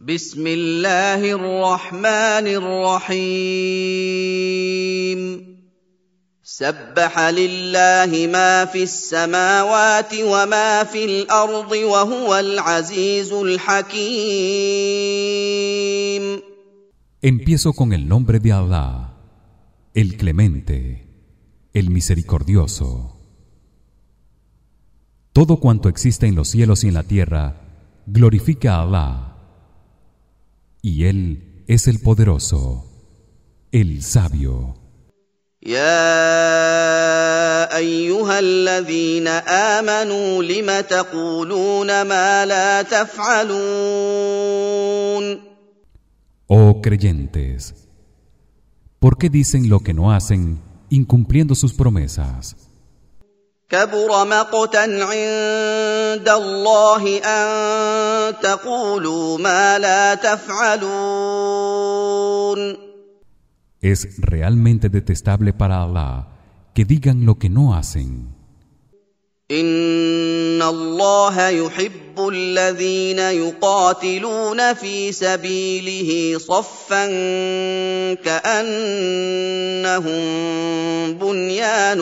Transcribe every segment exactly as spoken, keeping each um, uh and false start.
بسم الله الرحمن الرحيم سبح لله ما في السماوات وما في الأرض وهو العزيز الحكيم. Empiezo con el nombre de Allah, el Clemente, el Misericordioso. Todo cuanto existe en los cielos y en la tierra glorifica a Allah, y él es el poderoso, el sabio. يا أيها الذين آمنوا لم تقولون ما لا تفعلون. Oh creyentes, ¿por qué dicen lo que no hacen, incumpliendo sus promesas? كبر مقتا عند الله أن تقولوا ما لا تفعلون. Es realmente detestable para Allah que digan lo que no hacen. إن الله يحب الذين يقاتلون في سبيله صفا كأنهم بنيان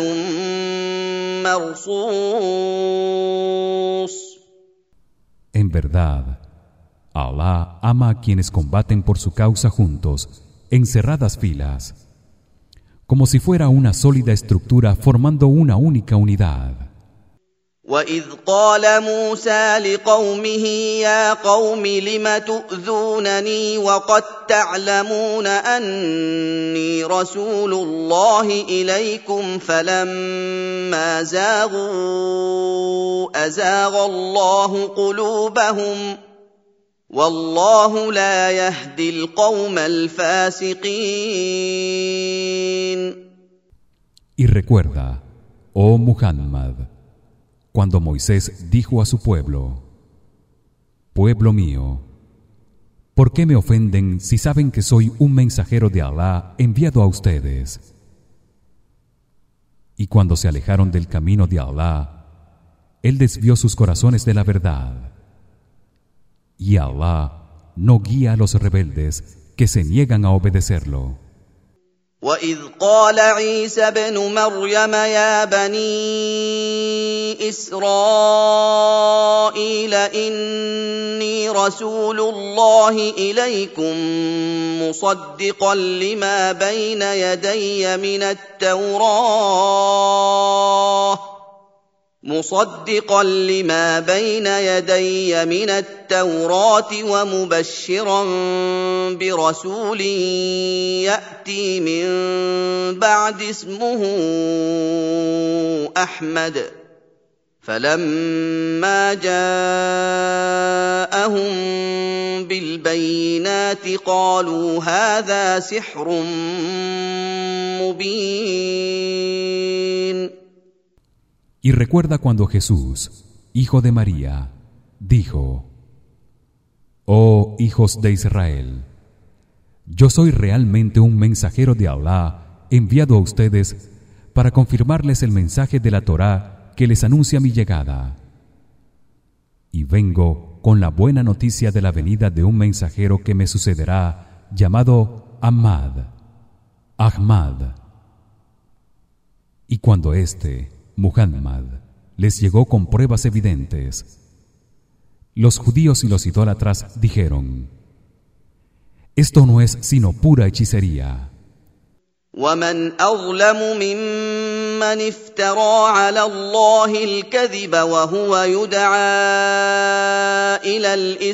مرصوص. En verdad, Allah ama a quienes combaten por su causa juntos, en cerradas filas, como si fuera una sólida estructura formando una única unidad. وَإِذْ قَالَ مُوسَى لِقَوْمِهِ يَا قَوْمِ لِمَ تُؤْذُونَنِي وَقَدْ تَعْلَمُونَ أَنِّي رَسُولُ اللَّهِ إِلَيْكُمْ فَلَمَّا زَاغُوا أَزَاغَ اللَّهُ قُلُوبَهُمْ وَاللَّهُ لَا يَهْدِي الْقَوْمَ الْفَاسِقِينَ. Y recuerda, oh Muhammad, cuando Moisés dijo a su pueblo: Pueblo mío, ¿por qué me ofenden si saben que soy un mensajero de Allah enviado a ustedes? Y cuando se alejaron del camino de Allah, él desvió sus corazones de la verdad. Y Allah no guía a los rebeldes que se niegan a obedecerlo. وَإِذْ قَالَ عِيسَى ابْنُ مَرْيَمَ يَا بَنِي إِسْرَائِيلَ إِنِّي رَسُولُ اللَّهِ إِلَيْكُمْ مُصَدِّقًا لِمَا بَيْنَ يَدَيَّ مِنَ التَّوْرَاةِ مُصَدِّقًا لِمَا بَيْنَ يَدَيَّ مِنَ التَّوْرَاةِ وَمُبَشِّرًا بِرَسُولٍ يَأْتِي مِن بَعْدِ اسْمُهُ أَحْمَدُ فَلَمَّا جَاءَهُم بِالْبَيِّنَاتِ قَالُوا هَٰذَا سِحْرٌ مُّبِينٌ. Y recuerda cuando Jesús, hijo de María, dijo: Oh hijos de Israel, yo soy realmente un mensajero de Allah enviado a ustedes para confirmarles el mensaje de la Torá que les anuncia mi llegada. Y vengo con la buena noticia de la venida de un mensajero que me sucederá, llamado Ahmad, Ahmad. Y cuando éste, Muhammad, les llegó con pruebas evidentes, los judíos y los idólatras dijeron: Esto no es sino pura hechicería. وَمَنْ أَظْلَمُ مِمَّنِ افْتَرَىٰ عَلَى اللَّهِ الْكَذِبَ وَهُوَ يُدْعَىٰ إِلَى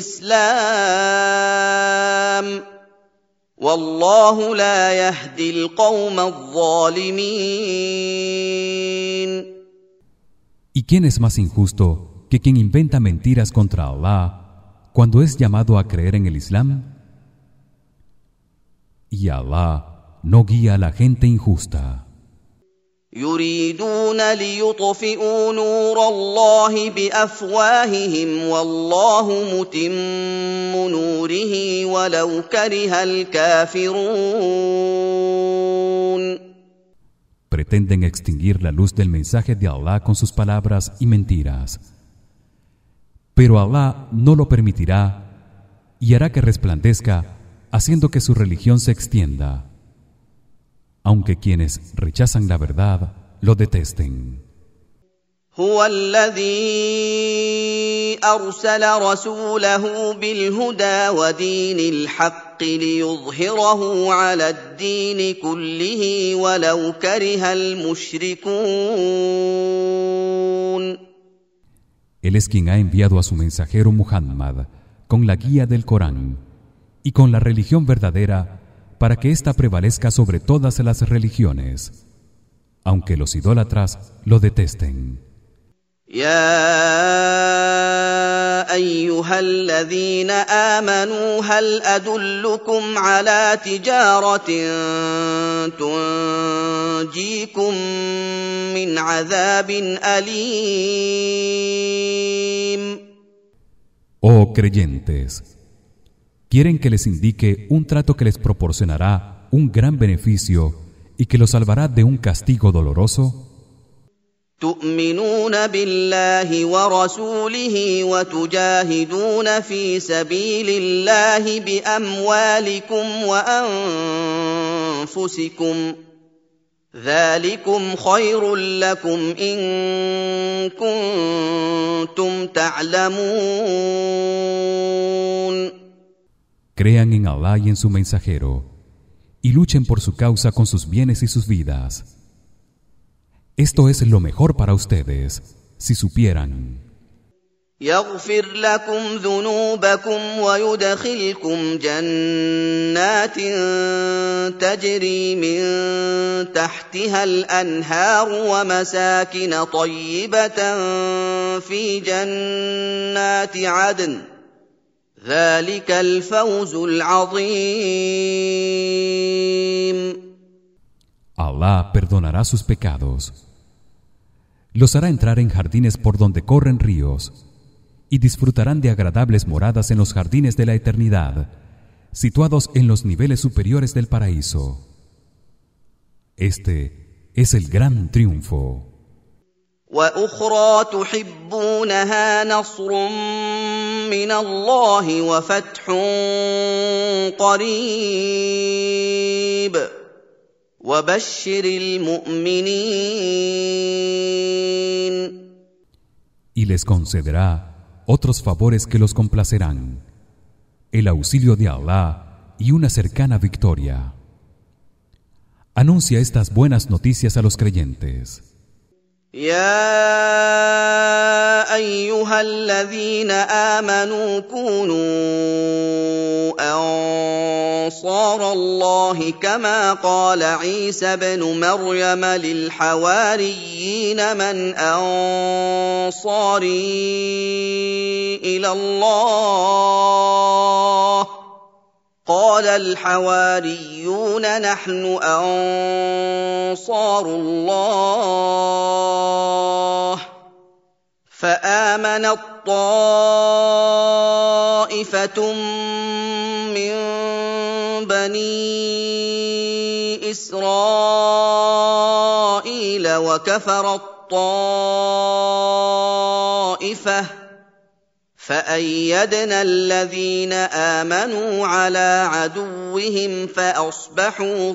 الْإِسْلَامِ وَاللَّهُ لَا يَهْدِي الْقَوْمَ الظَّالِمِينَ. ¿Y quién es más injusto que quien inventa mentiras contra Allah cuando es llamado a creer en el Islam? Y Allah no guía a la gente injusta. يُرِيدُونَ لِيُطْفِئُوا نُورَ اللَّهِ بِأَفْوَاهِهِمْ وَاللَّهُ مُتِمُّ نُورِهِ وَلَوْ كَرِهَ الْكَافِرُونَ. Pretenden extinguir la luz del mensaje de Allah con sus palabras y mentiras. Pero Allah no lo permitirá y hará que resplandezca, haciendo que su religión se extienda, aunque quienes rechazan la verdad lo detesten. هو الذي أرسل رسوله بالهدى ودين الحق ليظهره على الدين كله ولو كره المشركون. Él es quien ha enviado a su mensajero Muhammad con la guía del Corán y con la religión verdadera para que ésta prevalezca sobre todas las religiones, aunque los idólatras lo detesten. يا أيها الذين آمنوا هل أدلكم على تجارة تنجيكم من عذاب أليم. Oh creyentes, ¿quieren que les indique un trato que les proporcionará un gran beneficio y que los salvará de un castigo doloroso? تؤمنون بالله ورسوله وتجاهدون في سبيل الله بأموالكم وأنفسكم ذلكم خير لكم إن كنتم تعلمون. Crean en Allah y en su mensajero y luchen por su causa con sus bienes y sus vidas. Esto es lo mejor para ustedes, si supieran. يغفر لكم ذنوبكم ويدخلكم جنات تجري من تحتها الأنهار ومساكن طيبة في جنات عدن ذلك الفوز العظيم. Allah perdonará sus pecados. Los hará entrar en jardines por donde corren ríos y disfrutarán de agradables moradas en los jardines de la eternidad, situados en los niveles superiores del paraíso. Este es el gran triunfo. وأخرى تحبونها نصر من الله وفتح قريب وبشر المؤمنين. Y les concederá otros favores que los complacerán, el auxilio de Allah y una cercana victoria. Anuncia estas buenas noticias a los creyentes. يا أيها الذين آمنوا كونوا أنصار الله كما قال عيسى ابن مريم للحواريين من أنصاري إلى الله قال الحواريون نحن أنصار الله فآمنت طائفة من بني إسرائيل وكفرت طائفة فأيدنا الذين آمنوا على عدوهم فأصبحوا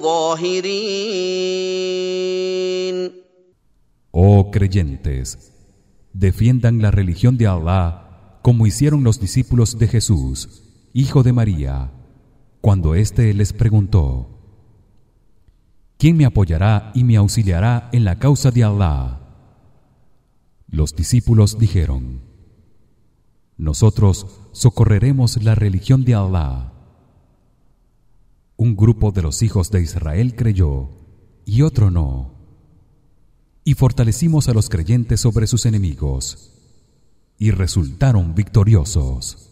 ظاهرين. Oh creyentes, defiendan la religión de Allah como hicieron los discípulos de Jesús, hijo de María, cuando éste les preguntó: ¿Quién me apoyará y me auxiliará en la causa de Allah? Los discípulos dijeron: Nosotros socorreremos la religión de Allah. Un grupo de los hijos de Israel creyó y otro no. Y fortalecimos a los creyentes sobre sus enemigos y resultaron victoriosos.